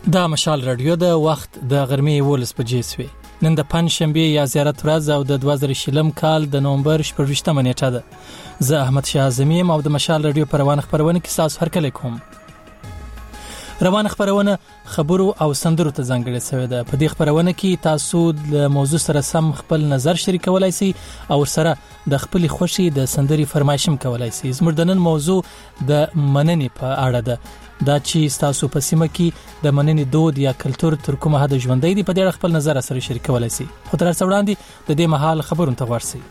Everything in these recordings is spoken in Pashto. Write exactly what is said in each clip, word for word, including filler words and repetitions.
دا مشال رادیو د وخت د غرمې ولس بجې سوي. نن د پنځ شنبه یا زیارت ورځ او د دوه زره شلم کال د نومبر شپږویشتمه نیټه ده. زه احمد شاه اعظمي او د مشال رادیو په روانه خبرونه کې تاسو هرکلی کوم. روانه خبرونه خبرو او سندرو ته ځانګړې شوې ده. په دې خبرونه کې تاسو د موضوع سره سم خپل نظر شریکولای شئ او سره د خپل خوشي د سندري فرمایشم کولای شئ. زموږ د نن موضوع د مننې په اړه ده. دا چې تاسو په سیمه کې د مننې دود یا کلچر تر کومه حد ژوندۍ دی، په دې اړه خپل نظر سره شریکولای شئ. خو تر څو وړاندې د دې مهال خبرونه ته ورسئ.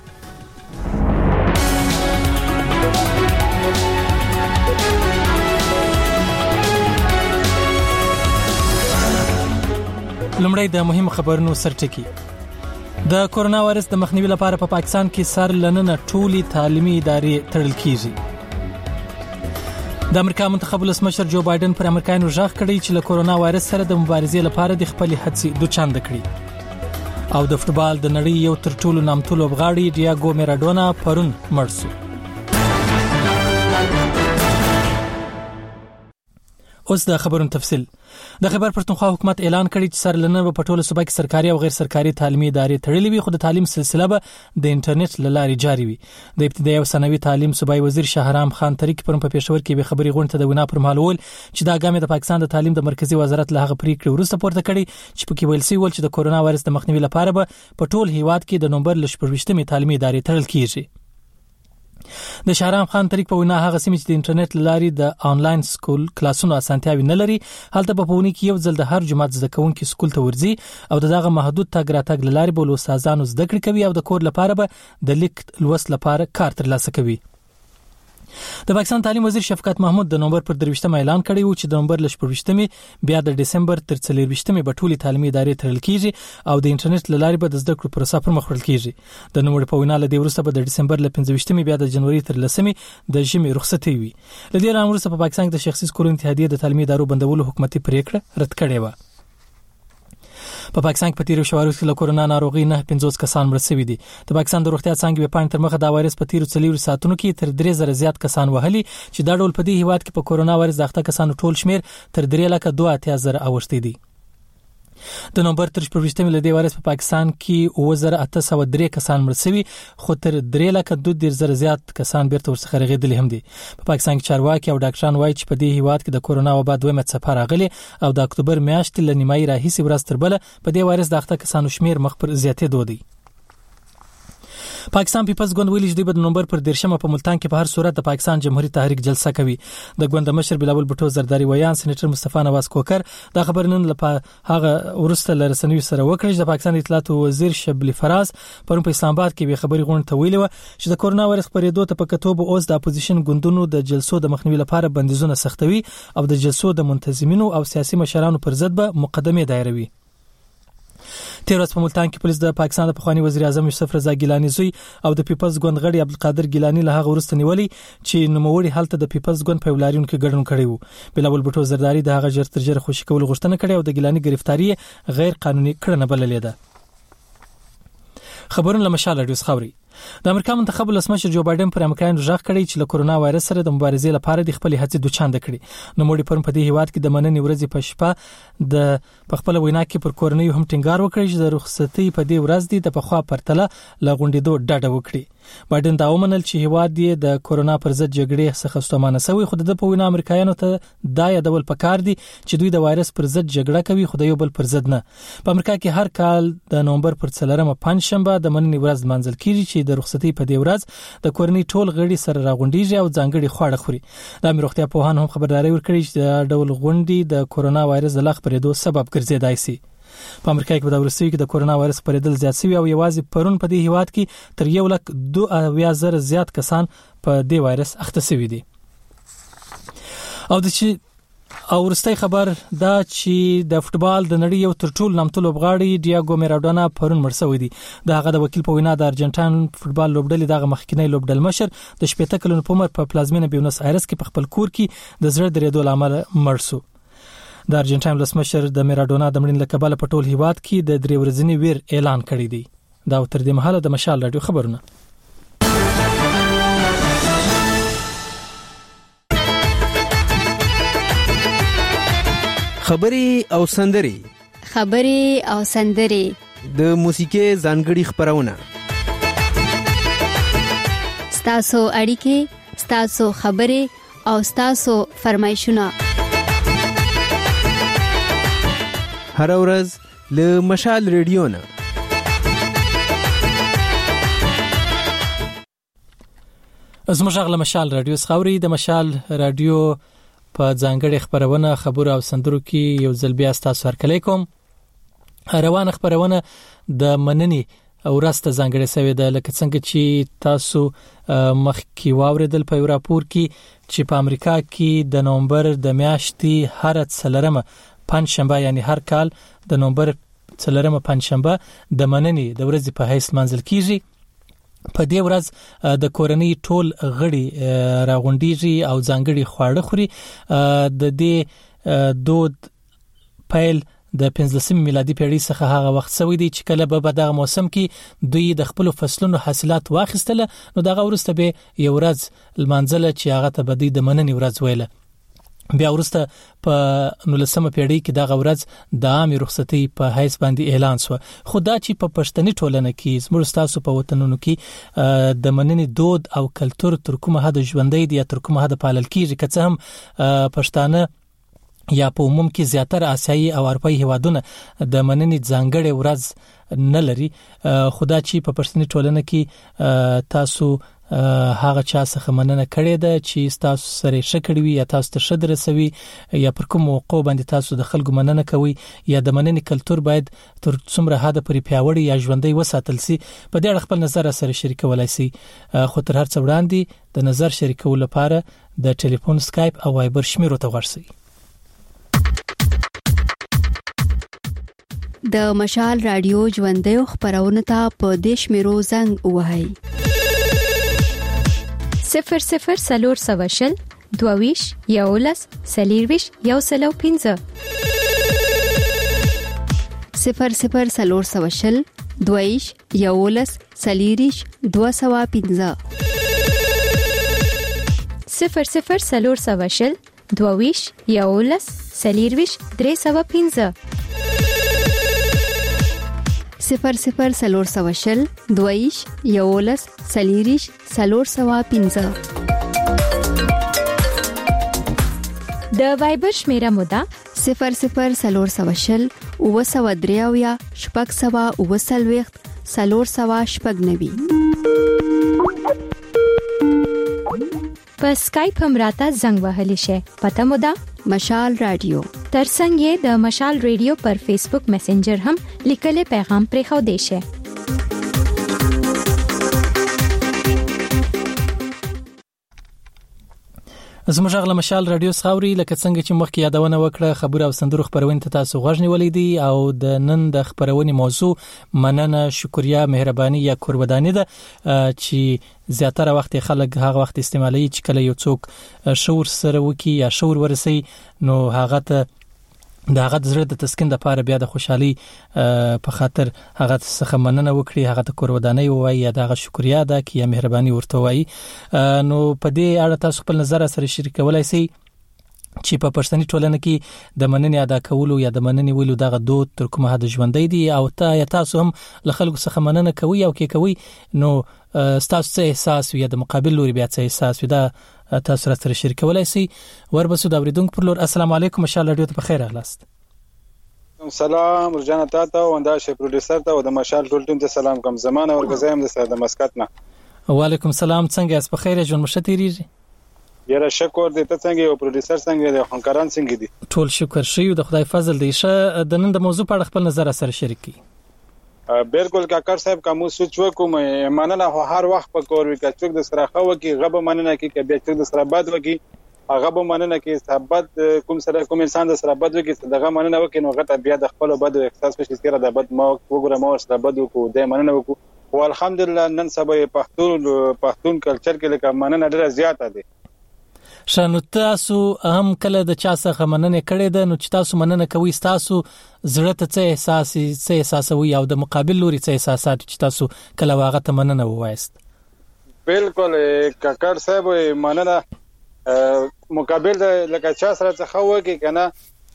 لومړی د مهم خبرونو سرټکی. د کورونا وایرس د مخنیوي لپاره په پا پاکستان کې سر لننه ټولي تعلیمي ادارې تړل کیږي. د امریکا منتخب ولسمشر جو بایدن پر امریکایانو ژغ کړی چې له کورونا وایرس سره د مبارزې لپاره د خپل هڅې دوچند کړي. او د فوتبال د نړۍ یو تر ټولو نامتو لوبغاړی ډیاګو میراډونا پرون مړ شو. اوس د خبرونو تفصیل. د خیبر پښتونخوا حکومت اعلان کړی چې سر لنن په ټوله صوبه کې سرکاري او غیر سرکاري تعلیمي ادارې تړلې وي، خو د تعلیم سلسله به د انټرنیټ له لارې جاري وي. د ابتدایي او ثانوي تعلیم صوبایي وزیر شهرام خان طریق پرون په پېښور کې به خبري غونډه د وینا پر مهال ویل چې دا ګام د پاکستان د تعلیم د مرکزی وزارت له هغه پریکړې وروسته پورته کړي چې پکې ویل شوی چې د کورونا وایرس د مخنیوي لپاره به په ټول هیواد کې د نومبر شپږویشتمې تعلیمي ادارې تړل کیږي. د شهرام خان طریق په وینا هغه سیمه چې د انټرنیټ لاري د آنلاین سکول کلاسونو اسانتیاوي نه لري، هلته په پونی کې یو ځل د هر جماعت زده کوونکي سکول ته ورځي او دغه محدود تګ راتګ لاري بول استادانو زده کړې کوي او د کور لپاره به د لیک لوست لپاره کار ترلاسه کوي. د پاکستان تعلیم وزیر شفقت محمود د نومبر پر درویشتمه اعلان کړی و چې د نومبر ل شپږویشتمې بیا د دسمبر تر څلورویشتمې په ټولي تعلیمي ادارې تړل کیږي او د انټرنیټ له لارې به د زده کړو پروسه پر مخ وړل کیږي. د نومبر په وینا له دې وروسته به د دسمبر ل پنځویشتمې بیا د جنوري تر لسمې د ژمي رخصتي وي. له دې وروسته په پاکستان کې د شخصي سکولونو اتحادیه د تعلیمي ادارو بندولو حکومتي پریکړه رد کړې و. په پاکستان کې په تیرو شوارو کې له کورونا ناروغي نه پنځوس کسان مړ شوي دي. د پاکستان د روغتیا څانګې په پاین تر مخه دا وایرس په تیرو څلور ساعتونو کې تر درې زره زیات کسان وهلي چې دا ډول په دې هیواد کې په کورونا وایرس د اخته کسانو ټول شمیر تر درې لکه دوه اتیا زره اوښتي دي. د نومبر تر شپږویشتمې له دې وایرس په پاکستان کې اوه زره اته سوه درې کسان مړ شوي، خو تر درې لکه دوه دیرش زره زیات کسان بیرته ورڅخه رغېدلي هم دي. په پاکستان کې چارواکي او ډاکټران وایي چې په دې هیواد کې د کورونا وبا دویمه څپه راغلې او د اکتوبر میاشتې له نیمایي راهیسې ورځ تر بله په دې وایرس د اخته کسانو شمیر مخ پر زیاتېدو دی. پاکستان پیپلز ګوند ویلي چې د نومبر پر دیرشمه په ملتان کې په هر صورت د پاکستان جمهوریت تحریک جلسه کوي. د ګوند مشر بلاول بټو زرداری ویان سېنیټر مصطفی نواز کوکر دا خبر نن لپاره هغه ورسته لرسنوي سره وکړي چې د پاکستان اطلاعات وزیر شبلی فراز پرون په اسلام آباد کې به خبري غونډه ته ویلي و چې د کورونا وایرس خبرېدو ته په کتو به اوس د اپوزیشن ګوندونو د جلسو د مخنیوي لپاره بندیزونه سختوي او د جلسو د منتظمینو او سیاسي مشرانو پر ضد به مقدمه دایروي. تیر ورځ په ملتان کې پولیس د پاکستان د پخوانی وزیر اعظم یوسف رضا ګیلانی زوی او د پیپلز ګوند غړي عبدالقادر ګیلانی له هغه وروسته نیولي چې نوموړي هلته د پیپلز ګوند په ولاریون کې ګډون کړی وو. بلاول بټو زرداری د هغه ژر تر ژره خوشی کول غوښتنه کړې او د ګیلانی گرفتاری غیر قانوني کړنه بللې ده. خبرونه له مشال رادیو خبري. د امریکا منتخب ولسمشر جو بایدن پر امریکایانو ژغ کړی چې له کورونا وایرس سره د مبارزې لپاره د خپل هڅې دوچند کړي. نو موږ پرون په دې هیواد کې د مننې ورځې په شپه د خپل وینا کې پر کورنۍ هم ټینګار وکړي چې د رخصتي په دې ورځ دی د پخوا پرتله لغونډېدو ډډه وکړي. بایدن دا ومنل چې هیواد یې د کورونا پر ضد جګړې څخه ستومانه شوی، خو د په وینا امریکایانو ته دا یادول پکار دي چې دوی د وایرس پر ضد جګړه کوي، خو د یو بل پر ضد نه. په امریکا کې هر کال د نومبر پر څلورمه پنځ شنبه د مننې ورځ منځل کیږي چې د رخصتي په دې ورځ د کورنۍ ټول غړي سره راغونډيږي او ځانګړي خواړه خوري. د امیر روغتیا پوهان هم خبرداري ورکړي چې د ډول غونډې د کورونا وایرس د لا خپرېدو سبب ګرځېدای شي. په امریکا کې په دورسوي کې د کورونا وایرس خپرېدل زیات شوی او یوازې پرون په دې هیواد کې تر یو لک دوه اویا زره زیات کسان په دې وایرس اخته شوي دي. او د چې او ورستۍ خبر دا چې د فوتبال د نړۍ یو تر ټولو نامتو لوبغاړی ډیاګو میراډونا پرون مړ شوی دی. د هغه د وکیل په وینا د ارجنټاین فوتبال لوبډلې دغه مخکینی لوبډل مشر د شپږ کلونو په عمر په پلازمینه بیونس آیرس کې په خپل کور کې د زړه درېدو لامل مړ شو. د ارجنټاین ولسمشر د میراډونا د مړینې له کبله په ټول هیواد کې د درې ورځني ویر اعلان کړی دی. دا تر دې مهاله د مشال رادیو خبرونه. خبري او سندري خبري او سندري د موسیقي ځانګړي خبرونه ستاسو اړیکې ستاسو خبري او ستاسو فرمایشونه هر ورځ له مشال ریډیو نه زموږ غل مشال رادیو خوري د مشال رادیو په ځانګړي خبرونه خبرو او سندرو کې یو ځل بیا تاسو هرکلی کوم. روانه خبرونه د مننې او راسته ځانګړي سوي د لکه څنګه چې تاسو مخکې واوریدل په راپور کې چې په امریکا کې د نومبر د میاشتې هر څلرمه پنځشنبه یعنی هر کال د نومبر څلرمه پنځشنبه د مننې د ورځې په حیث منځل کیږي. په دې ورځ د کورنۍ ټول غړي راغونډيږي او ځانګړي خواړه خوري. د دې دود پیل د پنځلسمې میلادي پیړۍ څخه هغه وخت سوی دی چې کله به دغه موسم کې دوی د خپل فصلونو حاصلات واخیستل نو دغه ورسته به یو ورځ لمانځله چې هغه ته بدی د مننې ورځ ویله. بیا ورسته په نولسمه پیړۍ کې دغه ورځ د عامه رخصتۍ په حیث باندې اعلان شو. خدا چې په پښتني ټولنه کې زموږ تاسو په وطنونو کې د مننې دود او کلچر تر کومه حد ژوندۍ دی یا تر کومه حد پالل کیږي که څه هم پښتانه یا په عموم کې زیاتره آسیایي او اروپایي هیوادونه د مننې ځانګړي ورځ نه لري. خدا چې په پښتني ټولنه کې تاسو هغه چا څخه مننه کړې ده چې تاسو سره شکړې وي یا تاسو ته شد رسوي یا پر کوم موقع باندې تاسو د خلکو مننه کوي یا د مننې کلچر باید تر څومره حد پورې پیاوړی یا ژوندۍ وساتل سي. په دې اړه خپل نظر سره شریکولای سي. خو تر هر څه وړاندې د نظر شریکولو لپاره د ټلیفون سکایپ او وایبر شمیرو ته ورسئ. د مشال رادیو ژوندۍ خبرونه ته په دیش میرو زنګ وهاي صفر صفر سلور سواشل دوویش یولس سلیرویش یو سلو پینزه صفر صفر سلور سواشل دوویش یولس سلیریش دو سوا پینزه صفر صفر سلور سواشل دوویش یولس سلیرویش درې سوا پینزه صفر صفر سلور سواشل دویش یولس سلیریش سلور سوا پینزه. د وایبر شمیره مودا صفر صفر سلور سواشل او سوا دریاویا شپږ سوا او سلويخت سلور سوا شپږ نوي. په سکایپ هم راته زنګ وهلی شي. پته مودا مشال رادیو. ترڅنګ یې د مشال ریډیو پر فیسبوک میسنجر هم لیکل پیغام پرې خو دی شي. زموږ غل مشال رادیو خوري لکه څنګه چې مخکې یادونه وکړه خبر او سندرو خبرونه ته تاسو غوښنی ولې دي او د نن د خبرونه موضوع مننه شکریا مهرباني یا قرباني ده چې زیاتره وخت خلک هغه وخت استعمالي چې کله یو څوک شعور سره وکي یا شعور ورسي نو هغه ته دا هغه د زړه د تسکین لپاره بیا د خوشحالي په خاطر هغه څخه مننه وکړي هغه ته قرباني وایي یا دغه شکریا ده کی یا مهرباني ورته وایي. نو په دې اړه تاسو خپل نظر سره شریکولای شئ چې په پښتني ټولنه کې د مننې ادا کولو یا د مننې ویلو دغه دود تر کومه حد ژوندۍ دي او ته یا تاسو هم له خلکو څخه مننه کوي او کې کوي نو تاسو څه احساس یا د مقابل لوري بیا څه احساس ودا تاسو سره شریکولای شئ. وربسو د اوریدونکو پر لور السلام علیکم مشال رادیو ته بخیر اهلاست. سلام ورجانه تاسو او انده شي پروډوسر ته او د مشال ټول ټیم ته سلام کوم. زمانه ورګزایم د سره د مسکت نه. وعلیکم السلام. څنګه اس په خیر ژوند مشتریږي؟ یاره شکر دې ته څنګه او پروډوسر څنګه دی همکاران څنګه دي؟ ټول شکر شي او د خدای فضل دی. شه د نن د موضوع په اړه خپل نظر سره شریک کړئ. بالکل کاکر صاحب کوم سوچ وکوم مننه هر وخت په کور وکړه چې د سره خو کې غو مننه کې کې بیا چې د سره باد وکي هغه به مننه کې صحبت کوم سره کوم انسان د سره باد وکي دغه مننه وکي نو غته بیا د خپل باد احساس وشي چې د باد ما وګوره ما سره باد وکړو د مننه وکړو او الحمدلله نن سبا پښتون پښتون کلچر کې لکه مننه ډیره زیاته ده. شنو تاسو هم کله د چا څخه مننه کړې ده نو چې تاسو مننه کوي تاسو زړه ته څه احساس څه احساسوي او د مقابل لوري څه احساسات چې تاسو کله واغه ته مننه ووایست؟ بالکل کاکر صاحب مننه مقابل لکه چا سره څه وږي کنه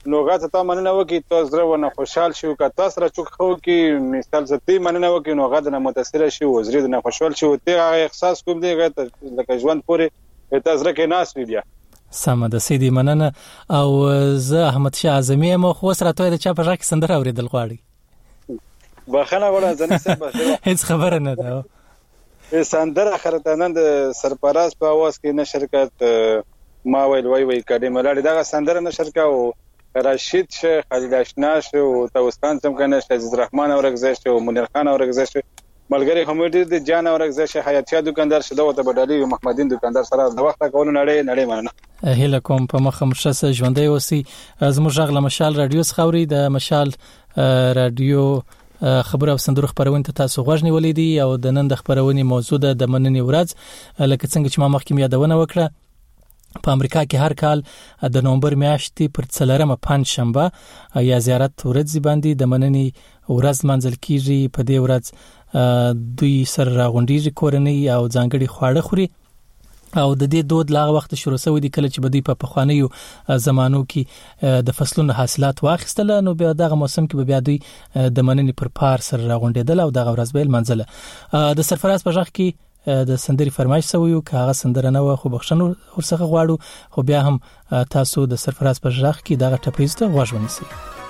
نو غاته تا مننه وکي تاسو زره ونه خوشحال شو که تاسو را چوک خو کی مثال زتی مننه وکي نو غاده نه متاثر شي او زری نه خوشحال شي او ته احساس کوم دی غته لکه ژوند پورې تاسو را کې ناس وی بیا سم د سیدی مننه او زه احمد شاه اعظمي مو خو سره ته د چا په ځکه سندره اوریدل غواړي بخنه ولا ځنه څه هیڅ خبره نه ده سندره خرتانند سرپرست په आवाज کې نشر کړ ما ویل وای وای کډې ملاړي دا سندره نشر کاو راشد شیخ خلیل آشنا شو توستان سم کنه عزیز الرحمن اورګزش او منیر خان اورګزش ملګری همډیر د جان اورګزش حیاتیا دکاندار شته او ته بدالي محمدین دکاندار سره د وخت کول نړۍ نړۍ مننه هله کوم په مخه مشسه ژوندۍ اوسي زموږ غږ له مشال رادیو خوري د مشال رادیو خبر او سندرو خبرونه تاسو غوښنی ولیدي او د نن د خبرونه موضوع د مننې ورځ لکه څنګه چې ما مخکې یادونه وکړه په امریکا کې هر کال د نومبر میاشتې پر څلورمه پنځ شنبه یا زیارت ورځ باندې د مننې ورځ منځل کیږي په دې ورځ دوی سره راغونډيږي کورنۍ او ځانګړي خواړه خوري او د دې دود لاغه وخت شروع شوی دی کله چې بدی په پخوانیو زمانو کې د فصلونو حاصلات واخیستل نو بیا دغه موسم کې بیا دوی د مننې پر پار سره راغونډیدل او دغه ورځ بیل منځله د سرفراز په ځخ کې د سندري فرمایش سویو که هغه سندره نه و خو بخښنه ورڅخه غواړو خو بیا هم تاسو د سرفراز په ځخ کې دغه ټپیز ته غوښ ونیسئ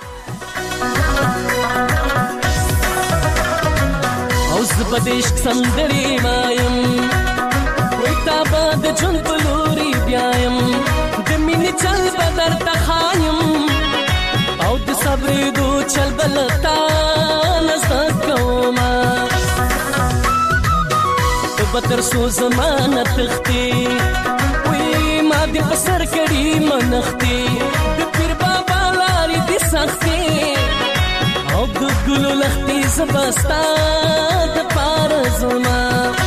اوس په دې سندري مایم وای تا باد جون پلوري بیایم د مینې چل بدر تخایم او د صبر دو چل بلتا نستکوما بتر سو زمانه تختی وی ما دی پسر کړي منختی د پیر بابا لاري دي سختي او د ګلو لختي زبستا د پار زما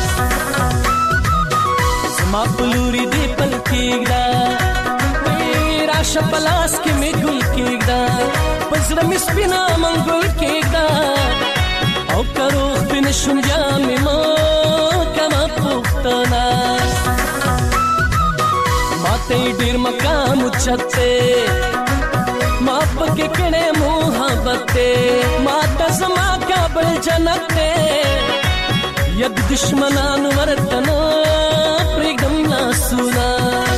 زما پلوري دی پلکېږي وی راشه پلاس کې می ګل کېږي پزړه می سپینا منګل کېږي او کروخ بن شونجا می ما माते डीर मकाम उछते माप के कणे मोहब्बते माता समा काबल जनते यद दुश्मनान वर्तन प्रेगम ना सुना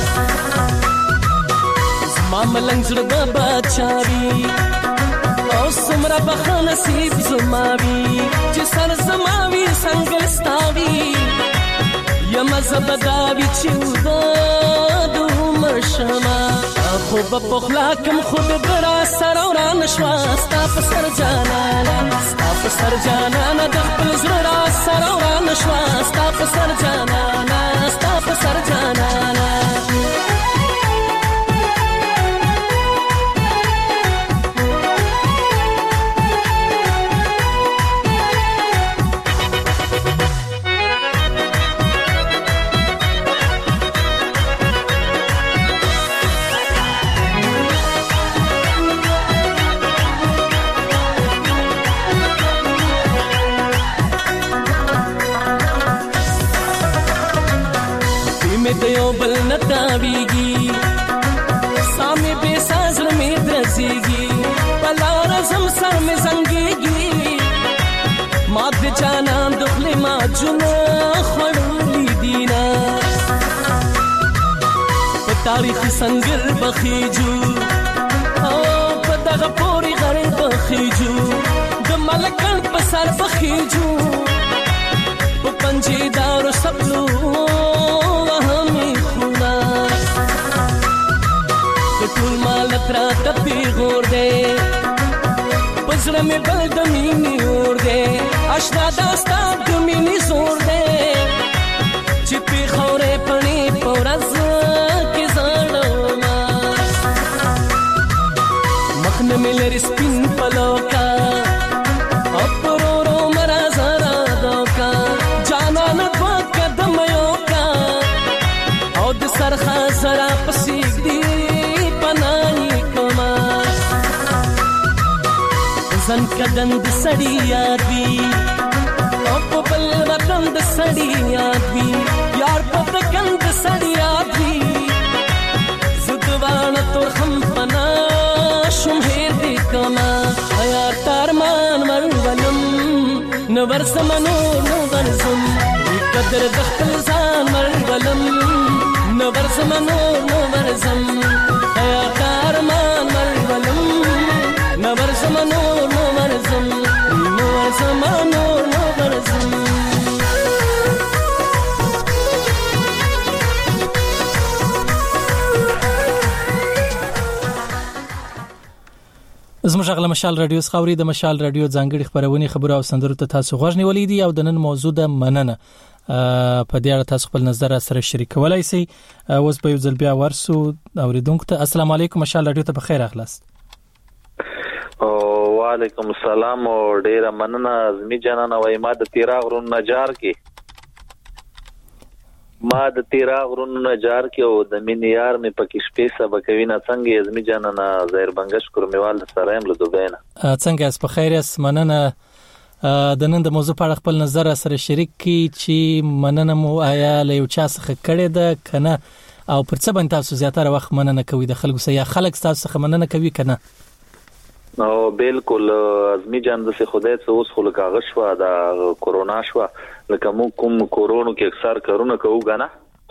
मामलंग जुड़ बाचारी او سمرا بخ نصیب زماوی چې سر زماوی څنګه یا مزه داوی چې ودا دومره شما خو په پخلا کم خود برا سر او را نشوا ستا په سر جانانا ستا په سر جانانا د خپل زړه را سر او را نشوا ستا په سر جانانا ستا په سر جانانا دیو بل نتاویگی سامي بے سازر میں درزیگی پلا رزم سر میں زنگیگی ماد جانان دخل ما جنا خڑولی دینا تاریخ سنگر بخیجو او پتغ پوری غر بخیجو د ملکن پسر بخیجو پنجی دار سپلو ټول مال تر تپی غور دے پزړه مې بل د مینې اور دے اشنا داستا د مینې زور دے چې په خورې پړې پورز کې زړما مخنه مې لري سپین پلوکا اپرورو مرا زرا دوکا جانا نه په قدم یو کا او د سرخه زرا پسیګ دی زن کدن د سړی یاد وی او په بل وطن د سړی یاد وی یار په دکن د سړی یاد وی زدوان تور هم پنا شم هیر دی کما حیات ارمان ولولم نو ورسم نور نو ورسم قدر دخل ځان ولولم نو ورسم نور نو ورسم حیات ارمان ولولم نو ورسم نور نو ورسم نو ورسم نور نو ورسم زموږ غل مشال رادیو خاوري د مشال رادیو ځانګړي خبرونه خبره او سندرو ته تاسو غوښ نیولې دي او د نن موضوع د مننه په دې اړه تاسو خپل نظر سره شریکولای شئ. اوس په یو ځل بیا ورسو اوریدونکو ته السلام علیکم مشال رادیو ته بخیر اخلاص. او وعلیکم السلام او ډیره مننه زمي جنانه وای ما د تیرا غرون نجار کې ما د تیرا غرون نجار کې او د مینیار مې پکې شپې سبقوي نه څنګه زمي جنانه زهر بنگش کورمیوال سره هم له دوبینه څنګه اس په خیر اس مننه د نن د موضوع په اړه خپل نظر سره شریک کی چې مننه مو آیا له یو چا څخه کړی ده کنه او پر څه باندې تاسو زیاتره وخت مننه کوي د خلکو سره یا خلک تاسو څخه مننه کوي کنه؟ نو بالکل ازمی جان د څه خدای څه اوس خلک هغه شو د کورونا شو لکه مو کوم کورونو کې اکثر کارونه کوو غانا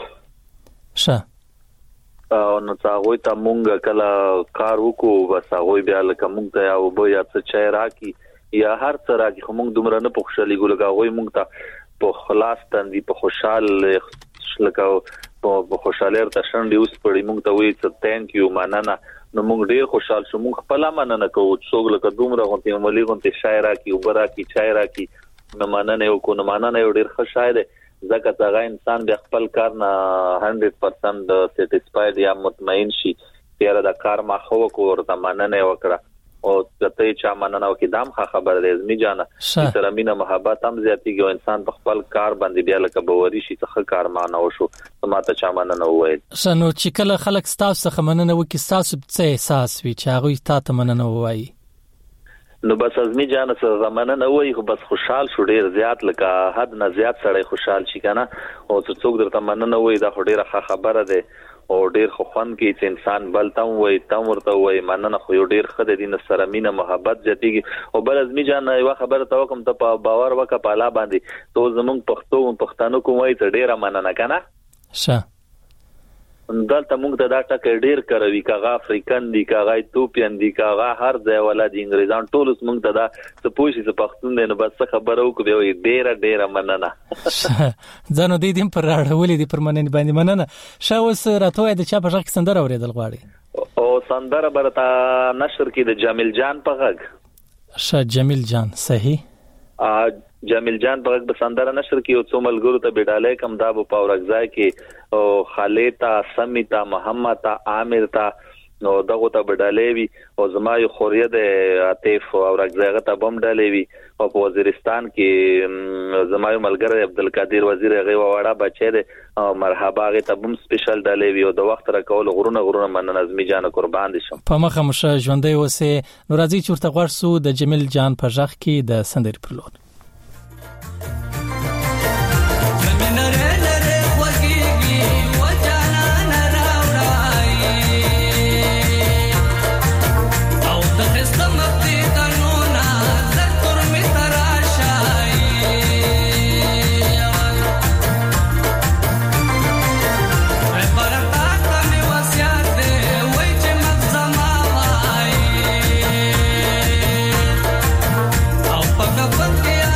شه او نو تاسو ته مونږ کله کار وکړو بس هغه بیا لکه مونږ ته او به یا څه چای راکی یا هر څه راکی خو مونږ دومره نه پوښتلې ګولګا وای مونږ ته په خلاص تندې په خوشحال لکه په خوشاله ته شندې اوس پړې مونږ ته وای څه ثانک یو مننه نو مونږ ډیر خوشحال شو مونږ خپل مننه کوو څوک لکه دومره غونټي ملي غونټي شاعر راکی او براکی چای راکی نو مننه یو کو نو مننه یو ډیر ښه شاعر ځکه چې انسان د خپل کار نه هندرد پرسنټ سټیسفاید یا مطمئن شي چې دا کار ما خو کو ورته مننه وکړه او ته چا مننه وکي دام خبر دې زمي جانا سره مینا محبت هم زیاتیږي او انسان په خپل کار باندې بیا لکه باوري شي څه کار مانه وشو ما ته چا مننه وایي شنو چې کله خلک تاسو څخه مننه وکي تاسو څه احساس وي چې هغه تاسو مننه وایي نو بس ازمی جان سره زمانه نه وای خو بس خوشحال شو ډیر زیات لکه حد نه زیات سره خوشحال شي کنه او څوک درته مننه وای دا ډیره خبره ده او ډیر خو خوان کې چې انسان بلتم وای تم ورته وای مننه خو ډیر خد دین سره مینه محبت جديږي او بل ازمی جان یو خبره ته کوم ته باور وکړه په لا باندې تو زمونږ پښتو پښتنو کومای ته ډیره مننه کنه شه دلته موږ ته دا ټکر ډیر کوي کاغه افریقن دي کاغه ایتوپیان دي کاغه هر ځای ولادي انګریزان ټول موږ ته دا څه پوښي څه پښتون دي نو بس خبرو کو به ډیر ډیر مننه ځنو دې دیم پر راړولې دي پر مننه باندې مننه شاو سره راته د چا په ځکه سندره اوریدل غواړي او سندره برتا نشر کې د جمیل جان په غږ شه جمیل جان صحیح ا جمیل جان په غږ سندره نشر کې او څو ملګرو ته بیډاله کم دا په اورګځای کې او خالیتا سمیتا محمد تا عامر تا نو دغه ته بیډاله وی او زما یو خوریه د عاطف او اورګځای ته بم ډالې وی او په وزیرستان کې زما یو ملګری عبدالقادر وزیر هغه وړه بچی دی مرحبا هغه ته بم سپیشل ډالې وی او د وخت را کول غرونه غرونه مننه ازمی جان قربان دي شم په مخه مشه ژوندې وسه نو راځي چورته غوړسو د جمیل جان په ځخ کې د سندري پرلود But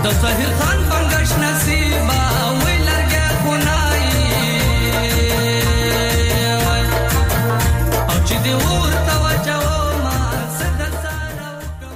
د ظاهر خان بنگش نصیبا وی لرګه خونای او چې دی ورته وجو ما صد سره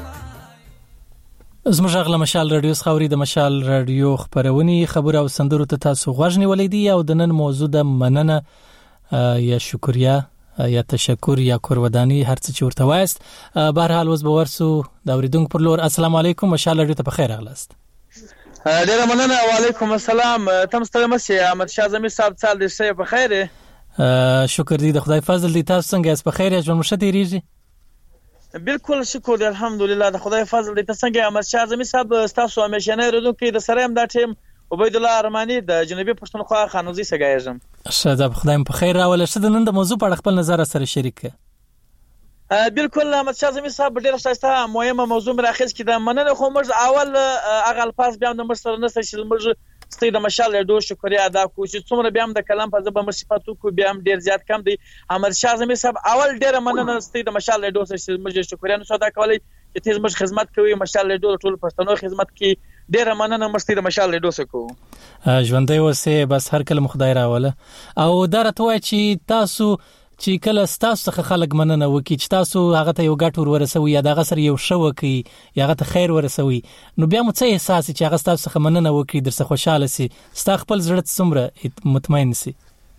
زموږ غلا مشال رادیو خوري د مشال رادیو خبرونی خبر او سندرو ته تاسو غوښنی ولیدي او د نن موضوع د مننه یا شکریا یا تشکر یا کورودانی هر څه چې ورته وایست. بهر حال اوس به ورسو د اوریدونکو پر لور. السلام علیکم مشال رادیو ته بخیر اغلاست. ډیره مننه. وعلیکم السلام. تم ستړي مشه احمد شاه زمي صاحب سال دې شه په خیره. شکر دې د خدای فضل دې تاسو څنګه اس په خیره ژوند مشه تیریږي؟ بالکل شکر دې الحمدلله د خدای فضل دې څنګه احمد شاه زمي صاحب تاسو همیشه نه رودونکو د سره هم دا ټیم عبید الله ارمانی د جنوبي پښتونخوا خانوزي سګایږم. شاده خدای په خیر راول. شته نن د موضوع په اړه خپل نظر سره شریک کړه. بالکل احمد شاه زمي صاحب ډیره شایسته مهمه موضوع مراخص کې د مننه خو موږ اول اغه الفاظ بیا د مر سره نه چې موږ ستې د مشال ډو شکریا ادا کوو چې څومره بیا د کلام په ځبه مصیفاتو کو بیا ډیر زیات کم دی. احمد شاه زمي صاحب اول ډیره مننه ستې د مشال ډو سره موږ شکریا نو ادا کولای چې تیز موږ خدمت کوي مشال ډو ټول پښتنو خدمت کې ډیره مننه مستې د مشال ډو سره کو ژوندۍ اوسه بس هر کله خدای راوله او درته وای چې تاسو چې کله تاسو څخه خلک مننه وکي چې تاسو هغه ته یو ګټ ورسوي یا دغه سره یو شو وکي یا هغه ته خیر ورسوي نو بیا مو څه احساس چې هغه تاسو څخه مننه وکي درڅ خوشاله سي ستا خپل زړه څومره مطمئن سي.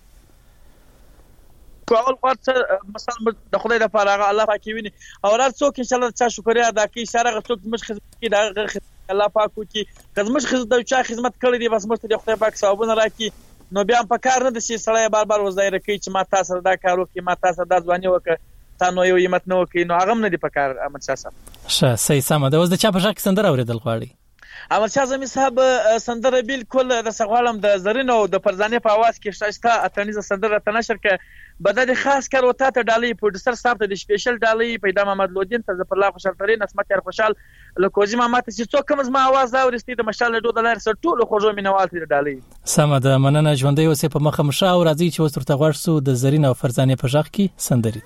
اول خاطر مثلا د خدای د پاره الله پاک ویني او رات څوک ان شاء الله چې شکریا ادا کوي شارغه څوک مش خدمت کوي دا الله پاک کوي خدمت خدمت د چا خدمت کړی دی بس مست د خدای پاک ثوابونه راکړي نو بیا په کار نه د شي سړی بار بار وزایر کوي چې ما تاسو دا کار وکي ما تاسو دا ځواني وکړه تا نو یو یمت نو کوي نو هغه نه دی په کار. احمد شاه صاحب شه صحیح سم ده. اوس د چا په ځکه سندره اوریدل غواړي؟ احمد شاه زمي صاحب سندره بالکل د سغوالم د زرین او د پرزانه په आवाज کې شایسته اتنیزه سندره تنشر ک بدل خاص کر وتا ته ډالۍ پروډوسر صاحب ته د سپیشل ډالۍ پیدا محمد لودین ته ظفر الله خوشالترین اسمت یار خوشال لکوزی ما ماته چې څوک کوم ما आवाज اورستي د مشال ډو دلار سره ټول خوږو مینوال ته ډالۍ. سم ده مننه ژوندۍ اوسه په مخه مشه او راځي چې اوس ورته غوښسو د زرین او فرزانه په ځخ کې سندري.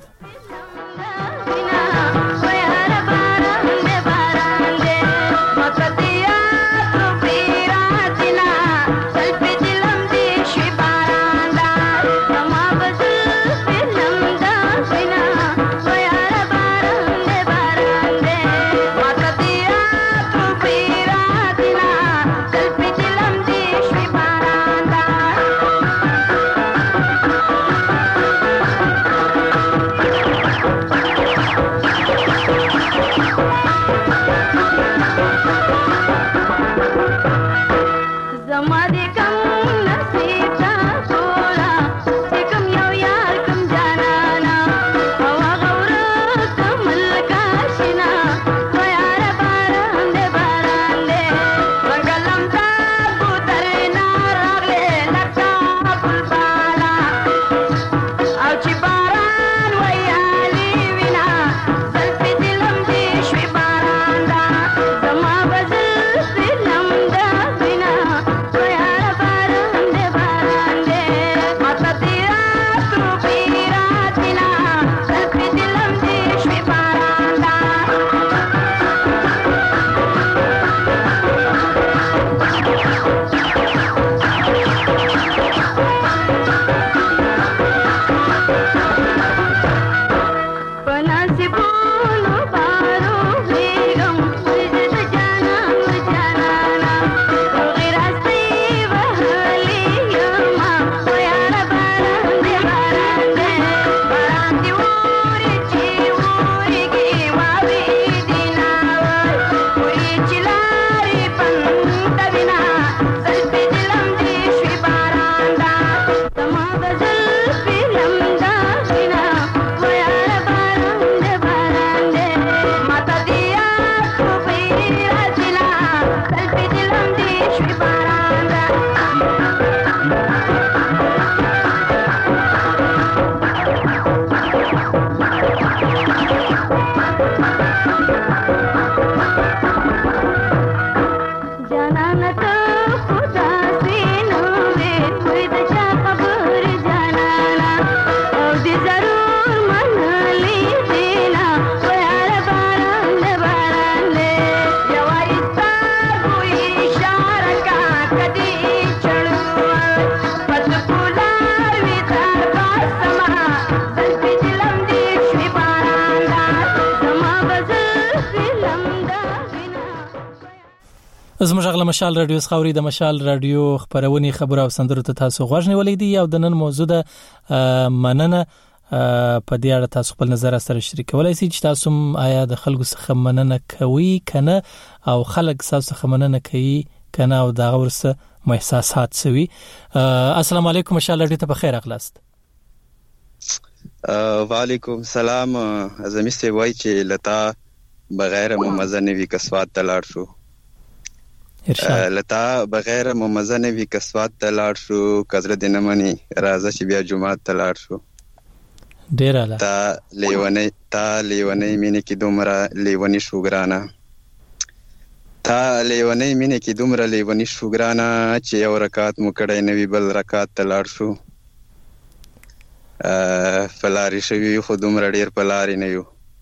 Thank you. زموږ غل مشال رادیو خاوري د مشال رادیو خبرونه خبر او سندرو ته تاسو غوښنه ولې دی او د نن موضوع د مننه په دې اړه تاسو خپل نظر سره شریکولای شئ چې تاسو آیا د خلکو څخه مننه کوي کنه او خلک تاسو څخه مننه کوي کنه او دا ورسه مو احساسات سوي. السلام علیکم مشال رادیو ته بخیر اخلاص. وعلیکم السلام. ازمی سی وای چې لتا بغیر ممزنه وی کسوات تلاړ شو. لتا بغیر ممزنه وی کسوات تلاړ شو کزر دینمنی راځه چې بیا جمعه تلاړ شو. ډیر اعلی. تا لیونی تا لیونی مینه کی دومره لیونی شوګرانا. تا لیونی مینه کی دومره لیونی شوګرانا چې یو رکعت مو کړی نوی بل رکعت تلاړ شو. ا فلاری شوی خو دومره ډیر پلاری نه یو.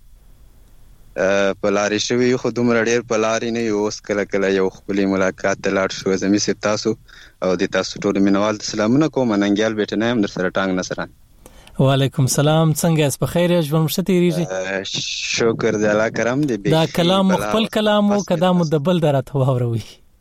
پلاری شوی خو دومره ډیر پلاری نه یو. اوس کله کله یو خپل ملاقات تلاړ شو. زمي سپ تاسو او د تاسو ټول مینوال سلامونه کوم. ننګیال بیٹه نه هم در سره ټانګ نصران. وعلیکم السلام. څنګه اس په خیر یې ژوند مشته تیریږي؟ شکر دی الله کرم دی. دا کلام خپل کلام او کدام د بل درته واوروي.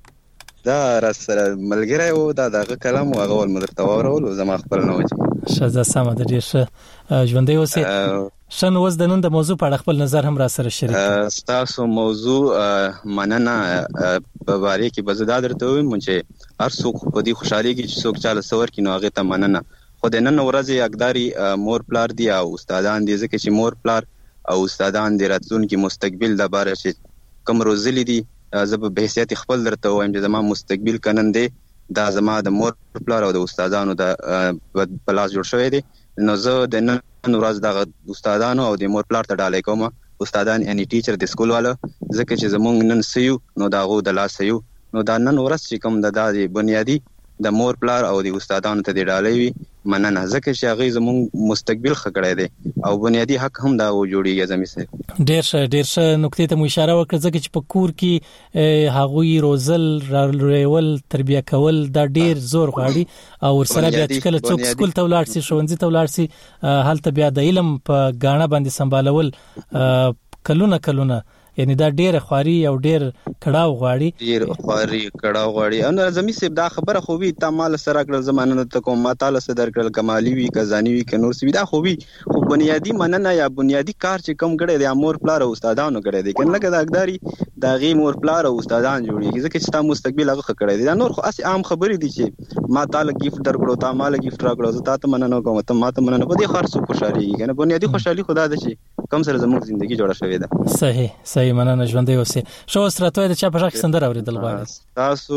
دا را سره ملګری وو دا دغه کلام او هغه ول مدرته واورول زما خپل نه وځي. شزه سم د دې ش ژوندې اوسه شن وز د نن د موضوع په اړه خپل نظر هم را سره شریک. تاسو موضوع مننه په باره کې بزدا درته وایم چې هر څوک په دې خوشحالي کې چې څوک چاله سور کینو هغه ته مننه. خو د نن ورځې اقداري مور پلار دی او استادان دي ځکه چې مور پلار او استادان د راتلونکي مستقبل د باره چې کوم روزلي دي زه په حیثیت خپل درته وایم چې زما مستقبل کنن دی دا زما د مور پلار او د استادانو د پلاس جوړ شوی دی. نو زه د نن ورځ د استادانو او د مور پلار ته ډالۍ کوم. استادان یعنی ټیچر د سکول والا ځکه چې زمونږ نن سيو نو داغو د لاس سيو نو دا نن ورځ چې کوم د دادي بنیادی د مور پلار او د استادانو ته دی ډالۍ وي مننه ځکه چې هغه زموږ مستقبل خکړای دی او بنیادی حق هم دا و جوړیږي زمي سره. ډیر ښه ډیر ښه نقطې ته مو اشاره وکړه ځکه چې په کور کې هغوی روزل رول تربیه کول دا ډیر زور غواړي او ورسره بیا چې کله څوک سکول ته ولاړ شي ښوونځي ته ولاړ شي هلته بیا د علم په غاڼه باندې سمبالول کلونه کلونه یعنی دا ډیر خواري او ډیر کړهو غواړي. ډیر خواري کړهو غواړي. ان زمي سب دا خبره خو وی تمال سره کړل زمانه ته کوم ماته له صدر کړل کمالي وی کزانی وی کنور سی دا خو وی خو بنیادی مننه یا بنیادی کار چې کوم کړي د امور پلار او استادانو کړي دي کنه لکه د اقداري د غي مور پلار او استادان جوړيږي ځکه چې تا مستقبل هغه کړي دي. دا نور خو اسی عام خبرې دي چې ما تعالی گیفت درکړو تا مال گیفت راکړو زه تاسو مننه کوم ته ما ته مننه په دې خرڅ خوشالي کنه بنیادی خوشالي خدا ده چې کوم سره زموږ ژوندۍ جوړه شوې ده. صحیح صحیح مننه ژوندۍ اوسه. شو ستراتوی د چا په ځکه سندر اوریدل غواړي تاسو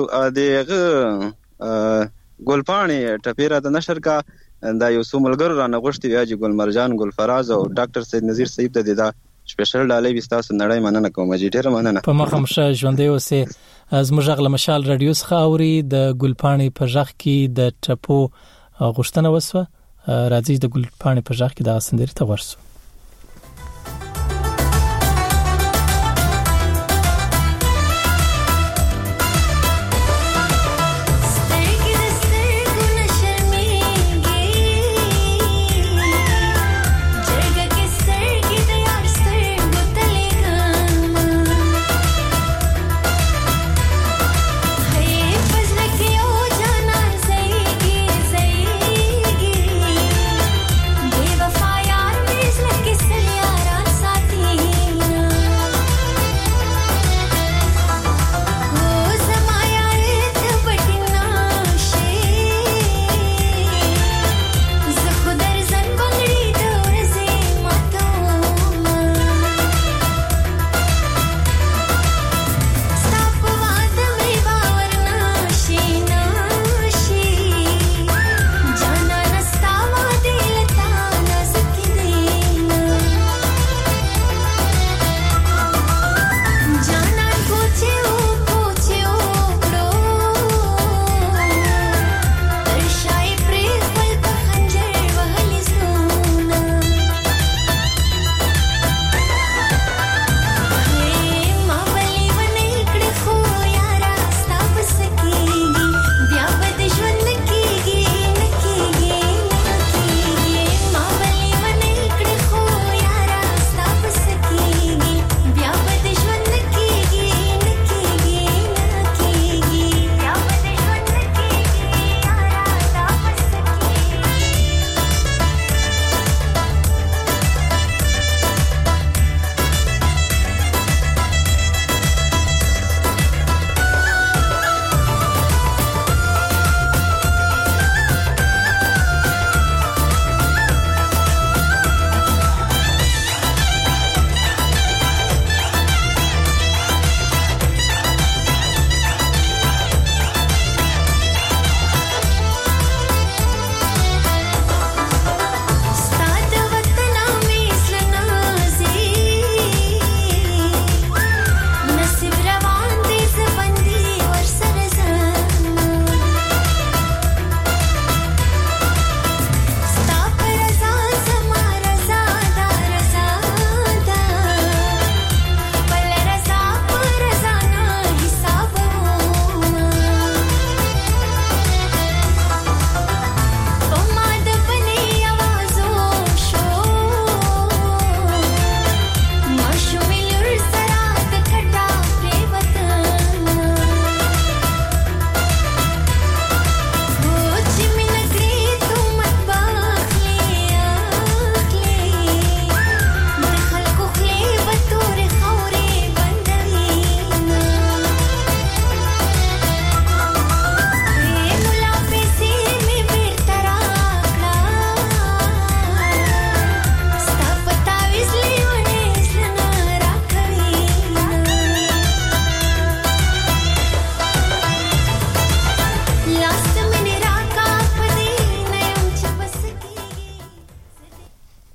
دغه ګلپانی ټپیرا د نشر کا دا یو سوملګر را نغښتي ویاجی ګل مرجان ګل فراز او ډاکټر سید نذیر صاحب د دا سپیشل ډالۍ وستاسو نړۍ مننه کوم چې ډیر مننه. په مخه مشه ژوندۍ اوسه. از مجغله مشال رادیو څخه اوري د ګلپانی په ځخ کې د ټپو غشتنه وسوه راځي د ګلپانی په ځخ کې د سندري ته ورسو. Wafayar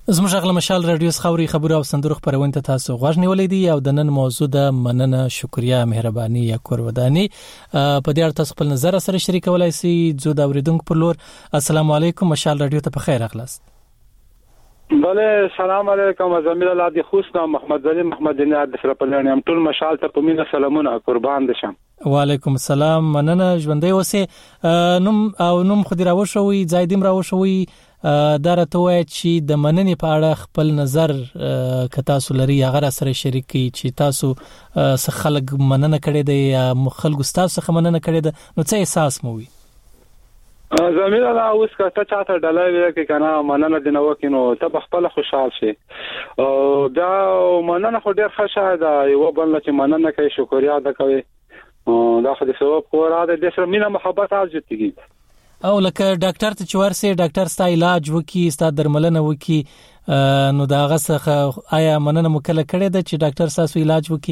زموږ غل مشال رادیو خوري خبرو او سندرو خبرونه ته تاسو غوښنی ولې دی او د نن موضوع د مننه شکریا مهرباني یا قرباني په دې اړه تاسو خپل نظر سره شریکولای شئ زو دا اوریدونکو پر لور. السلام علیکم مشال رادیو ته په خیر اخلاص. بله سلام علیکم زميل الله دي خوسنا محمد علي محمد نعاد سره په لړ یم ټول مشال ته په مینه سلامونه قربان دي شم. وعلیکم السلام مننه ژوندۍ اوسه نوم او نوم خو دی راوښوي زایدیم راوښوي دا راته وایي چې د مننې په اړه خپل نظر که تاسو لري هغه سره شریکي چې تاسو څه خلک مننه کړي دي یا خلکو تاسو څخه مننه کړي ده نو څه احساس مو وي؟ زميل الله اوس که ته چاته ډلای وی کې کنه مننه دینه وکینو ته خپل خوشحال شي او دا مننه خو ډیر ښه شاید یو بل چې مننه کوي شکریا ادا کوي دا خو د ثواب خورا د سره مینه محبت ازجتګي او لکه ډاکټر ته چورسه ډاکټر ستا علاج وکي ستا درملنه وکي نو دا غسه آیا مننه مکله کړي ده چې ډاکټر تاسو علاج وکي؟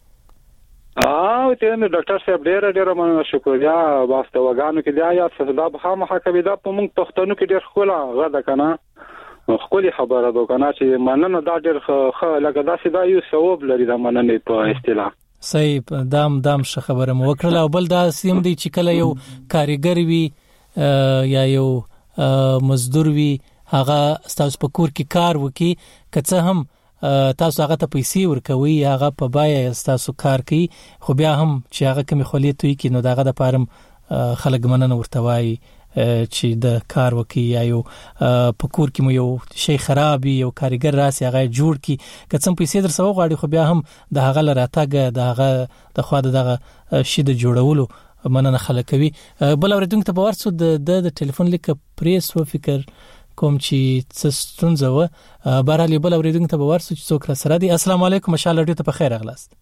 او ته نو ډاکټر صاحب ډیر ډیر مننه شکریا واسطه وګانو کې دی یا صدا به محاکمه ده په موږ پښتنو کې ډیر خوله غدا کنه خولي خبره ده کنه چې مننه دا ډیر خو لکه دا سیدا یو ثواب لري دا مننه په اصطلاح صحیح دام دام ش خبره مو وکړه او بل دا سیم دی چې کله یو کاریګر وي یا یو مزدور وي هغه تاسو په کور کې کار وکي که هم تاسو هغه ته پیسې ورکوي هغه په بای تاسو کار کوي خو بیا هم چې هغه کوم خلیت وي کې نو داغه د پارم خلک مننه ورته وایي چې د کار وکي یا یو په کور کې مو یو شی خرابي یو کاریګر راسي هغه جوړ کی که څم پیسې در سو غواړي خو بیا هم د هغه لراتګ د هغه د خوا دغه شی د جوړولو مننه خلک کوي. بل اوریدونکو ته باور سو د د ټلیفون لیک پریس و فکر کوم چې څه ستونزه و بهرحال بل اوریدونکو ته باور سو چې څوک را سره دي. السلام علیکم مشال رادیو ته په خیر اغلاست.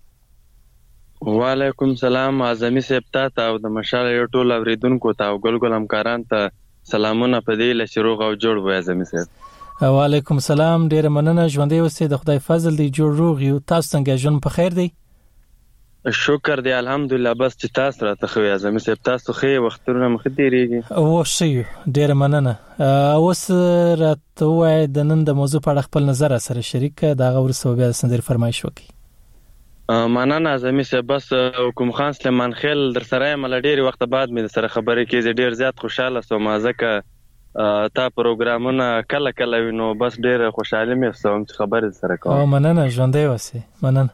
وعلیکم سلام اعظمي صاحب ته او د مشال یو ټول اوریدونکو ته او ګل ګل همکاران ته سلامونه په دې لشروغ او جوړ وای اعظمي صاحب. وعلیکم السلام ډیر مننه ژوندۍ اوسئ د خدای فضل دی جوړ روغ یو تاسو څنګه ژوند په خیر دی؟ شکر دی الحمدلله بس چې تاسو راته خو اعظمي صاحب تاسو خې وختونه مخ تیریږي او شي ډیر مننه. اوس راته وای د نن د موضوع په اړه خپل نظر سره شریک دا غوړ سو بیا سندر فرمایش وکي. مننه اعظمي صاحب بس حکوم خان سلیمان خیل در سره مل ډیر وخت بعد مې سره خبرې کیږي ډیر زیات خوشاله سوم ځکه تا پروګرامونه کله کله وینو بس ډیر خوشاله مې سوم چې خبرې سره کوم. او مننه ژوندۍ اوسئ مننه.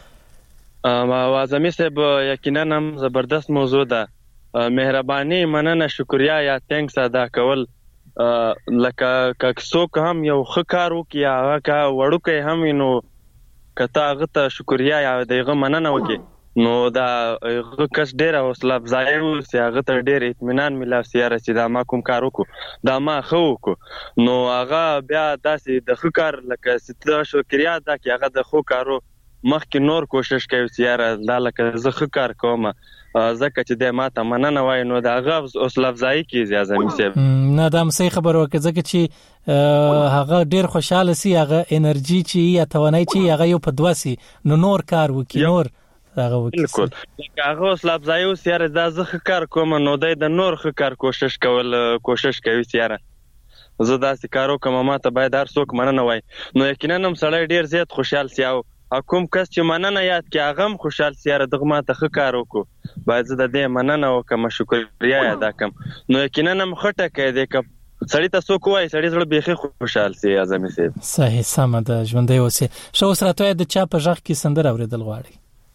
ا اعظمي صاحب یقینا هم زبردست موضوع ده مهرباني مننه شکریا یا تانکس ادا کول لکه کڅوک هم یو خکار وکي هغه کا وړوکې هم نو کته هغه ته شکریا یا دغه مننه وکي نو دا هغه کس ډیر حوصله افزای او هغه ته ډیر اطمینان ملا سیاره چې دا ما کوم کار وکړو دا ما خو وکړو نو هغه بیا داسې د خکار لکه ست شکریا دا کې هغه د خو کارو مخکې نور کوشش کوي چې یاره دا لکه زه ښه کار کوم ځکه چې د ماته مننه وای نو دا هغه حوصله افزایی کیږي اعظمي صاحب. نه دا صحیح خبره وکړه ځکه چې هغه ډیر خوشاله سي هغه انرژي چې یا توانای چې هغه یو په دواسي نو نور کار وکي نور هغه وکي بالکل لکه هغه حوصله افزایی او یاره دا زه ښه کار کوم نو د نور ښه کار کوشش کول کوشش کوي چې یاره زه داسې کار وکم ماته باید هر څوک مننه وای نو یقینا هم سړی ډیر زیات خوشحال سي او کوم کس چې مننه یاد کې هغه هم خوشحال سیاره دغه ماته ښه کار وکړو باید زه د دې مننه وکم شکریا ادا کوم نو یقینا هم خټه کوي د سړی ته څوک وای سړی زړه بيخي خوشحال سي اعظمي صاحب. صحیح سم ده ژوندۍ اوسئ. شو سره د چا په ژغ کې سندر اوریدل غواړي؟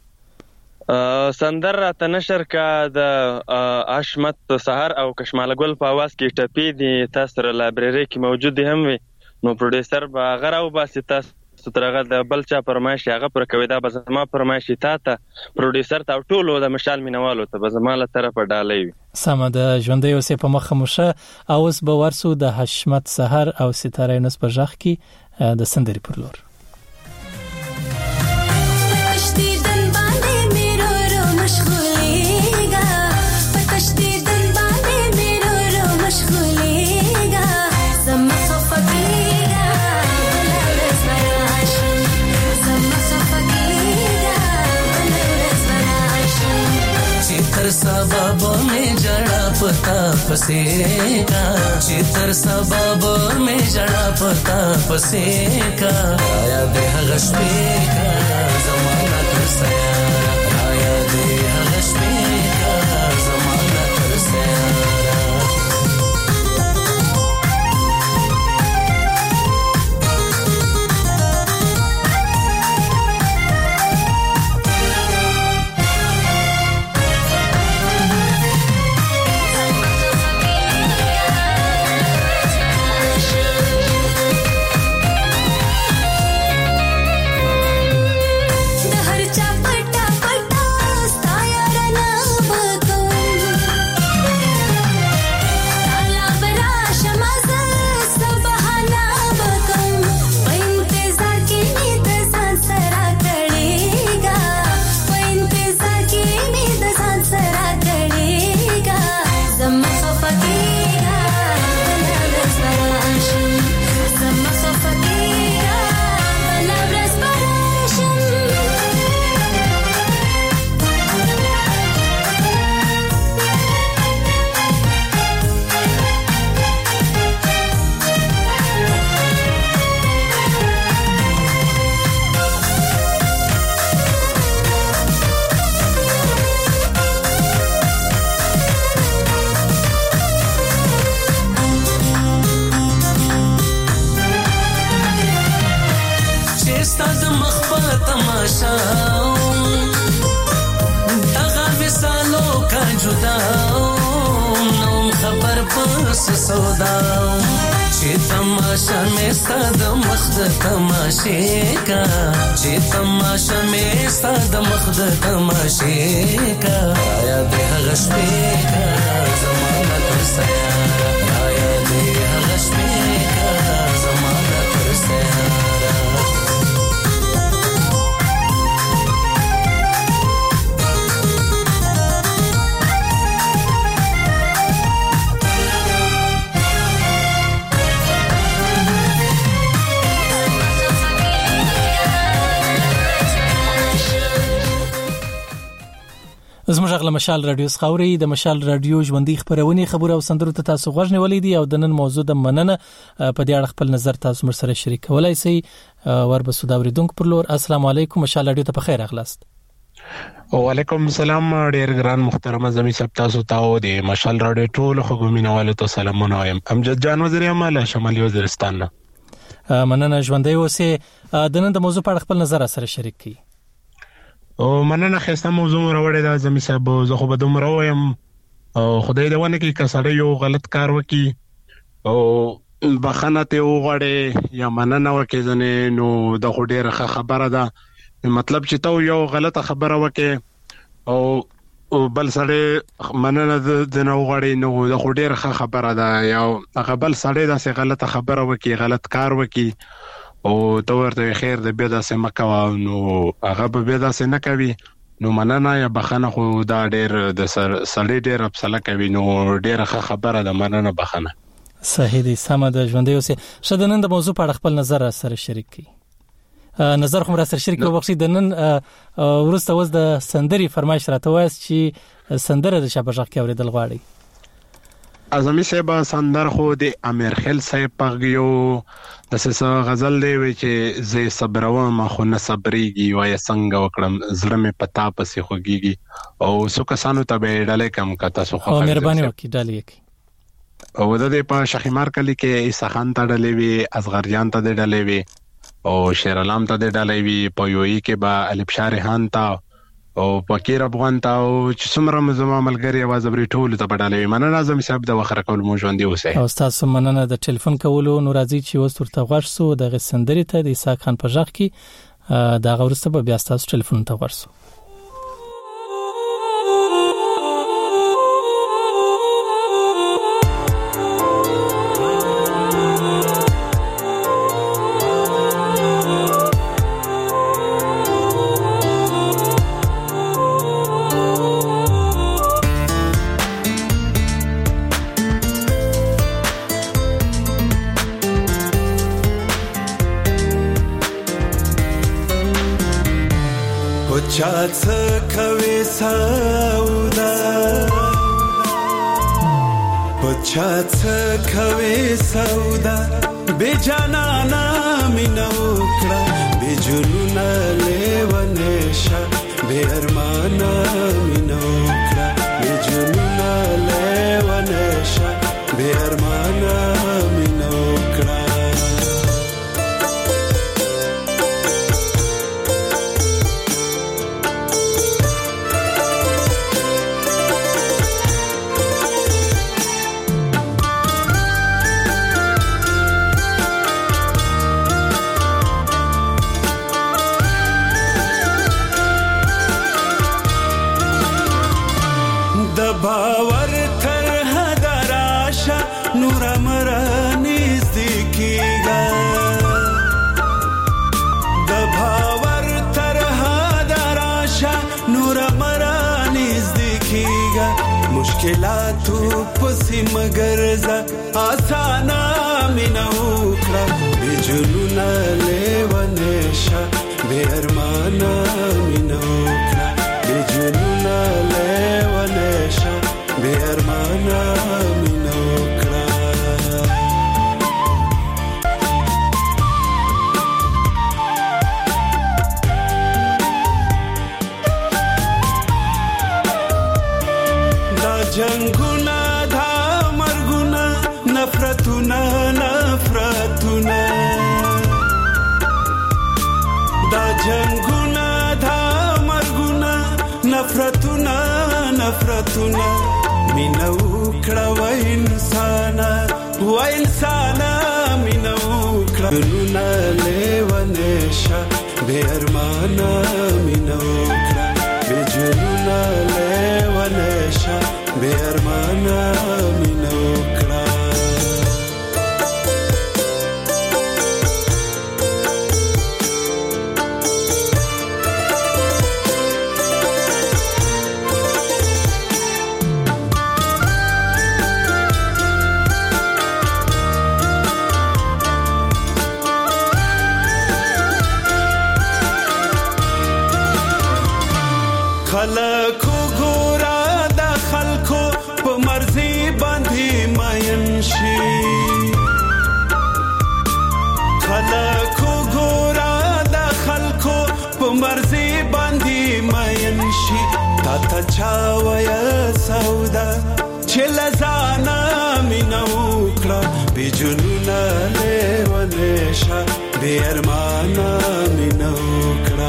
سندر راته نشر کا د اشمت سحر او کشمال ګل په आवाज کې ټپی دي تاسو سره لایبرری کې موجود دي هم وي نو پروډوسر به غراو باسي تاسو سترغه د بل چا فرمایش هغه پر کوي دا به زما فرمایش تا ته پروډوسر ته ټولو د مشال مینوالو ته به زما له طرفه ډالۍ وي. سم ده ژوندۍ اوسئ په مخه مشه. اوس به ورسو د حشمت سحر او ستاره نس په ژغ کې د سندري پر لور. تر سبب می جڑا پتا پسے کا چې تر سبب می جڑا پتا پسے کا رایا دې هغه شپې کا زمانہ تر سیارا رایا دې هغه شپې کا زمانہ تر سیارا سودا چې تماشا مې ستاد مخد تماشې کا چې تماشا مې ستاد مخد تماشې کا رایا دې هغه شپې کا زمانہ تر سیارا رایا دې هغه شپې کا زمانہ تر سیارا زموږ غل مشال رادیو خاوري د مشال رادیو ژوندۍ خبرونه خبره او سندرو ته تاسو غوښ نیولې دي او د نن موضوع د مننه په دې اړه خپل نظر تاسو مر سره شریک کولای شئ ور به سودا اوریدونکو پر لور السلام علیکم مشال رادیو ته په خیر اغلاست وعلیکم السلام ډیر ګران محترم زمي سب تاسو ته د مشال رادیو ټول خوګمینوالو ته سلامونه وایم امجد جان وزیر اعمال شمالي وزیرستان مننه ژوندۍ اوسه د نن د موضوع په اړه خپل نظر سره شریک کړئ او مننه خسته موضوع راوړی دا زمي صاحب زه خو به دومره وایم خدای دې ونه کې کسړی یو غلط کار وکي او بخنه ته وغړې یا مننه وکي ځنه نو د خډيره خبره ده مطلب چې ته یو غلطه خبره وکي او بل سړی مننه د نو وغړې نو د خډيره خبره ده یا هغه بل سړی دا سه غلطه خبره وکي غلط کار وکي او تو ورته خیر د بيدا سه مکوا نو هغه به بيدا سه نه کوي نو مننه یا بخنه خو دا ډېر د سړی ډېر افسله کوي نو ډېر خبره ده مننه بخنه صحیح دي سم د ژوندۍ اوسه شدنن د موضوع په اړه خپل نظر سره شریک کړئ نظر خو را سره شریک وبخښي د نن ورسته وز د سندري فرمایش راته وایي چې سندره د شابه ځخ کې اوریدل غواړي ازمي صاحب سندر خو د امیر خیل صاحب پغیو د سه غزل دی وی چې زه صبروم خو نه صبرېږي وای څنګه وکړم زړه مې پتا پسې خوږيږي او سو کسانو ته به ډالې کم کته سو خو مهرباني وکړئ ډالې کې او د دې په شخیمار کلی کې ایسخان ته ډالې وی اصغریان ته ډالې وی او شیر علام ته ډالې وی په یوې کې با الف شارحان ته او پکیر افغان ته او چې څومره مزما ملګری आवाज بری ټول ته پډالې مننه اعظم صاحب د وخره کول مو ژوند دی اوسه او تاسو مننه د ټلیفون کولو نو راځي چې وس ورته غوښسو د غسندري ته د اسحاق خان په ځخ کې دا غورسته به بیا تاسو ټلیفون ته ورسو چا څه کوي سودا پچا څه کوي سودا بے جانانا مینه وکړه بے جنونه لیونه شه بے ارمانه مینه وکړه بے جنونه لیونه شه بے ارمانه مینه وکړه باور تر حد راشه نور مرانی نزدیکیگا د باور تر حد راشه نور مرانی نزدیکیگا مشکلاتو پسی مگرزا آسانا مینا وکړه بے جنونا لیونیشا بے ارمانا مینا وکړه بے جنونا لیونیشا بے ارمانا مینا وکړه دا جنگونا دا مرگونا نفرتونا نفرتونا دا جنگونا دا مرگونا نفرتونا نفرتونا مینا وکړه و انسانا و انسانا مینا وکړه جنونا لیونیشا بے ارمانا مینا وکړه بے جنونا لیونیشا بے ارمانا مینا وکړه خلکو ګورا د خلکو په مرزي باندې ماین شي خلکو ګورا د خلکو په مرزي باندې ماین شي تا ته چا ویا سودا چې لزانا مینا وکړه بے جنونا لیونیشا بے ارمانا مینا وکړه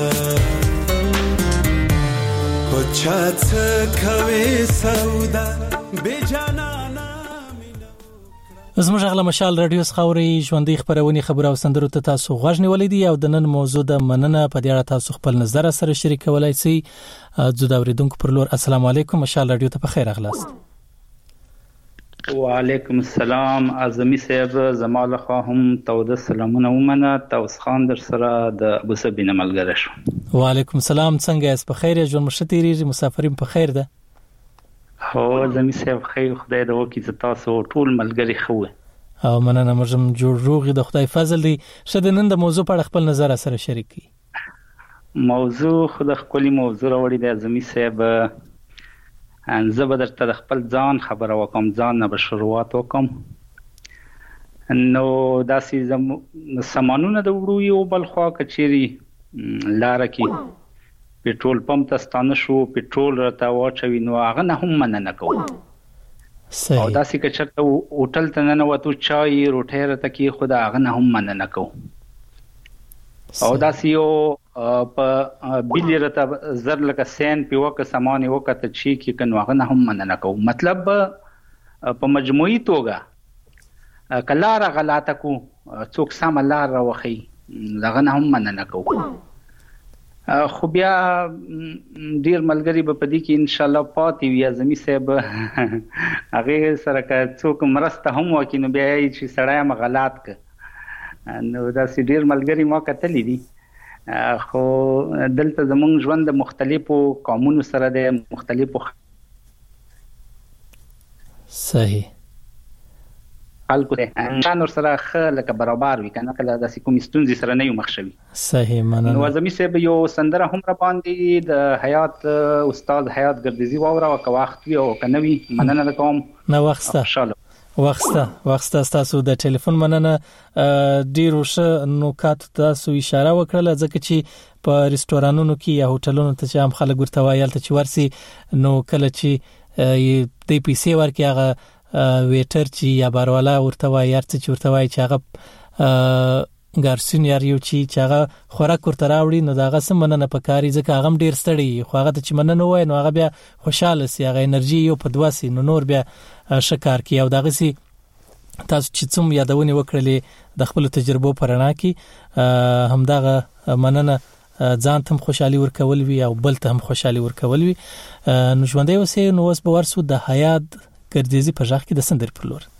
پچا څه کوي سودا بے جانانا زموږ غلا مشال رادیو څخه ژوندۍ خبرونه خبر او سندرو ته تاسو غوښ نیولې دي او د نن موضوع د مننه په دې اړه تاسو خپل نظر سره شریکولای شئ زه دا اوریدونکو پر لور السلام علیکم مشال رادیو ته په خیر اغلاست وعلیکم السلام اعظمي صاحب زماله خو هم تود سلامونه ومنه توس خان در سره د ابو سبینه ملګری شو وعلیکم السلام څنګه یاست په خیر ژوند مشتریږي مسافرین په خیر ده هو زمي صاحب خیر خدای د وکی ز تاسو ټول ملګری خو او مننه مرجم جوړ روغي د خدای فضل دی شته نن د موضوع په اړه خپل نظر سره شریکي موضوع خدای خپل موضوع وړي د زمي صاحب ان زه به درته د خپل ځان خبره وکم ځان نه به شروعات وکم نو داسې زم سامانونه د وړو یو بل خوا کچيري لار کې پټرول پمپ ته ستانه شو پټرول راته واچوي نو هغه نه هم مننه کوو او داسې کچرته هوټل ته نه وته چای روټي راته کې خدا هغه نه هم مننه کوو او داسې یو په بیل راته زر لکه سین په وکه سامان وکته چی کې کنه هغه نه هم مننه کوو مطلب په مجموعي توګه کلاره غلاطه کو څوک سم لار راوخی دغه نه هم مننه کوو خو بیا ډیر ملګری به پدې کې ان شاء الله پاتې وي زمي صاحب هغه سره که څوک مرسته هم وکینو بیا چې سړی مغلط ک نو دا سې ډیر ملګری ما کتلې دي خو دلته زمونږ ژوند د مختلفو قومونو سره د مختلفو صحیح خلکو ته انسان سره خه لکه برابر وي کنه کله د کوم ستونزې سره نه یو مخ شوي. صحیح مننه. نو زمي صاحب یو سندره هم را باندې د حیات استاد حیات ګردیزي واوره او وخت وی او کنوي مننه کوم. نو وخته وخته وخته تاسو د ټلیفون مننه ډیر وشه نوکات تاسو اشاره وکړه ځکه چې په ریسټورانونو کې یا هوټلونو ته چې هم خلک ورته وایي ته چې ورسي نو کله چې د پیسې ورکې هغه ویټر چې یا باروالا ورته وایي چې ورته وایي چې هغه ګارسون یار یو چې هغه خوراک ورته راوړي نو داغه سم مننه پکاري ځکه هغه ډیر ستړي خو هغه چې مننه وای نو هغه بیا خوشاله سي هغه انرژي یو په دواسي نو نور بیا شکار کی او دغه سي تاسو چې څوم یادونه وکړلې د خپل تجربو پرانا کی همدغه مننه ځان ته خوشحالي ورکول وی او بل ته هم خوشحالي ورکول وی نو ژوندې اوسه نو اوس به ورسو د حیات ګردیزي په ځخ کې د سندر پر لور.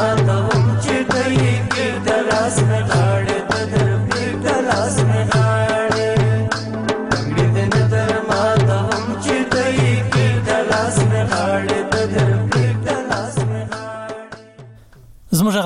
Last night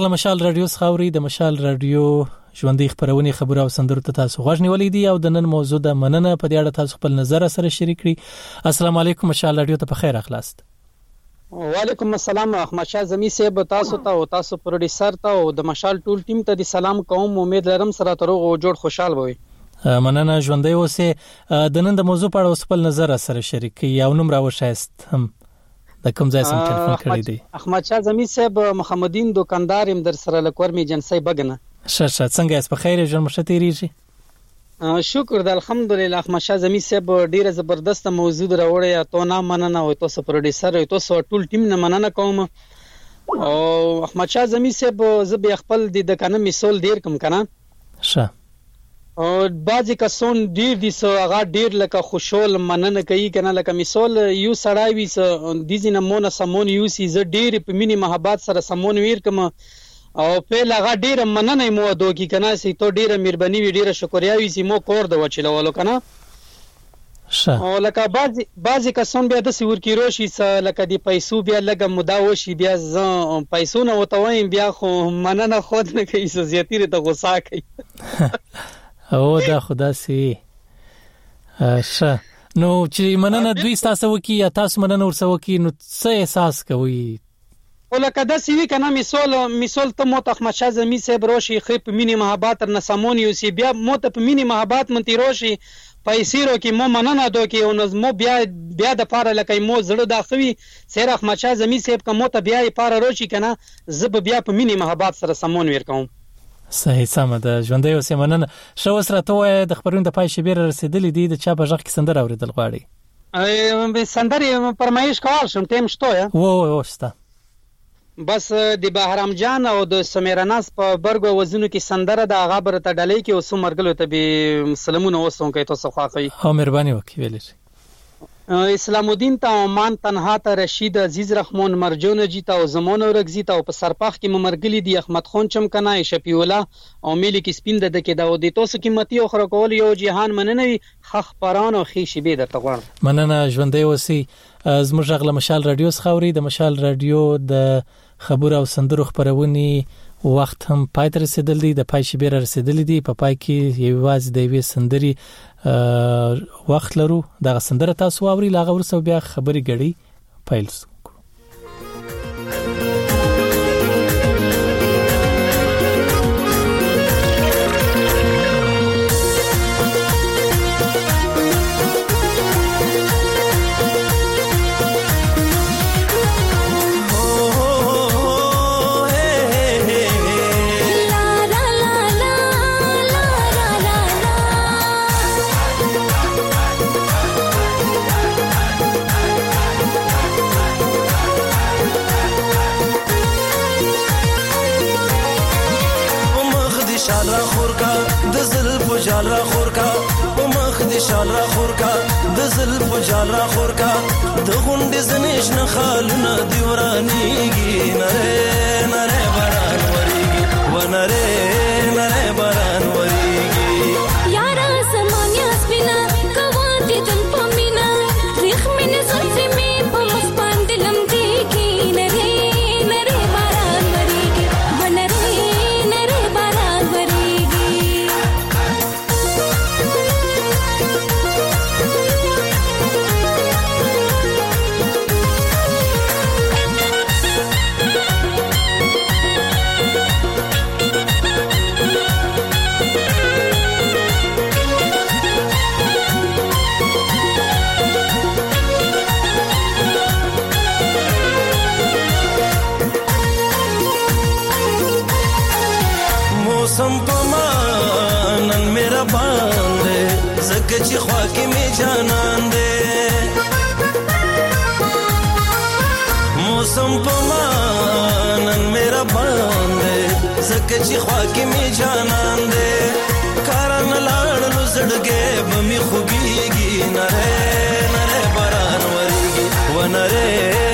له مشال رادیو خاوري د مشال رادیو ژوندۍ خبرونه خبره او سندرو ته تاسو غوښنی ولې دی او د نن موضوع د مننه په دې اړه تاسو خپل نظر سره شریک کړئ. السلام علیکم مشال رادیو ته په خیر اخلاص. وعلیکم السلام احمد شاه زمي صاحب تاسو ته او تاسو پروډوسر ته او د مشال ټول ټیم ته د سلام کوم. امید لرم سره تروغ او جوړ خوشاله وي. مننه ژوندۍ اوسه. د نن د موضوع په اړه خپل نظر سره شریک کړئ او نوم راوښایست هم د کوم ځای سم ټلیفون کړی دی. احمد شاه زمي صاحب محمدین دکاندار يم در سره لکور می جنسي بغنه. شه شه څنګه اس په خیر ژوند مشته ریږي؟ شکر د الحمدلله. احمد شاه زمي صاحب ډیره زبردست موضوع راوړی ته نه مننه او تاسو پروډوسر او تاسو ټول ټیم نه مننه کوم. او احمد شاه زمي صاحب زه به خپل د کنه مثال ډیر کم کنه. شه او بعضی کسان ډیر دي سو هغه ډیر لکه خوشحال مننه کوي کنه. لکه مثال یو سړی وي س د زینه مون سمون یو سی ز ډیر په مینی محبت سره سمون ویر کوم او په لغه ډیر مننه مو دوکي کنه سي ته ډیر مهرباني وی ډیر شکریا وی سي مو کور د وچلولو کنه. شه او لکه بعضی بعضی کسان بیا د سور کی روشي س لکه دی پیسو بیا لګه مدا وشي بیا ز پیسو نه وتویم بیا خو مننه خود نه کوي س زیاتیره ته غوسه کوي. او دا خدا سي شه نو چې مننه دوی تاسو وکي یا تاسو مننه ورسو وکي نو څه احساس کوي؟ ولکه د سی وی کنه مثال مثال ته مو ته مشا زمي صاحب روشي خپ مینی محبت نه سمون یو سی بیا مو ته په مینی محبت منتی روشي پیسې رو کې مو مننه دو کې او نظم بیا بیا د پاره لکه مو زړه داخوي سیرخ مشا زمي صاحب کوم ته بیا پاره روشي کنه زب بیا په مینی محبت سره سمون ور کوم. صحیح سم ده ژوندۍ اوسه مننه. شو سره ته د خبرونو د پای شبیر رسیدلې دي د چا په ځخ کې سندره اوریدل غواړي؟ ای سندره پرمایش کول شم تیم شته یا و و شته بس د بهرام جان او د سمیراناس په برګو وزنو کې سندره د هغه برته ډلې کې اوسو مرګلو ته به سلامونه وسوم کوي تاسو خواخی. ها مهرباني وکړئ ویل. اسلام الدین ته عمان تنها ته رشید عزیز رحمان مرجون جی ته او زمون ورغزی ته په سرپاخ کې ممرګلی دی احمد خان چمکنه شفیع الله او ملک سپین د کې دا د تاسو قیمتي او خره کول یو جهان مننوي خخ پران او خې شبي درته غواړم. مننه ژوندۍ اوسئ. زموږ غل مشال رادیو خاوري د مشال رادیو د خبر او سندرو خبرونی وخت هم پای ته رسیدل دي د پای شبیر رسیدل دي په پای کې یو واز د وی سندري وخت لرو د سندره تاسو اوري لاغه ورسو بیا خبري غړي پایل جال را خور کا په مخ دې شال را خور کا د زلف جال را خور کا د غونډې زنیش نه خالونه دی ورانیږي نره نره باران وریږي و نره نره باران وریږي یارا زمانیا سپینا کواتې تن پمینا ریخ مين زلفې می په مخ باندې لمديږي نره نره باران وریږي و نره نره باران وریږي. موسم پمانن میرا باندې زکه چې خوا کې می جانان دې موسم پمانن میرا باندې زکه چې خوا کې می جانان دې کارن لاړ نو زړګې بمي خوږيږي نره نره باران وريږي و نره